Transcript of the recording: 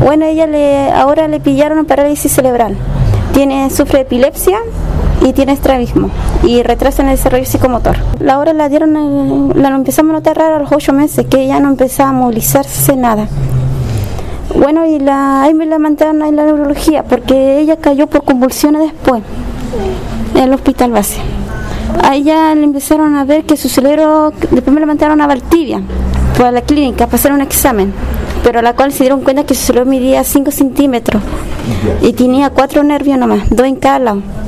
Bueno, ahora le pillaron parálisis cerebral. Sufre de epilepsia y tiene estrabismo y retraso en el desarrollo psicomotor. Ahora la empezamos a notar raro a los 8 meses, que ella no empezaba a movilizarse nada. Bueno, y ahí me la mandaron en la neurología, porque ella cayó por convulsiones después, en el hospital base. Ahí ya le empezaron a ver que su cerebro, después me la mandaron a Valdivia, fue a la clínica para hacer un examen, pero a la cual se dieron cuenta que su cerebro medía 5 centímetros y tenía 4 nervios nomás, 2 en cada lado.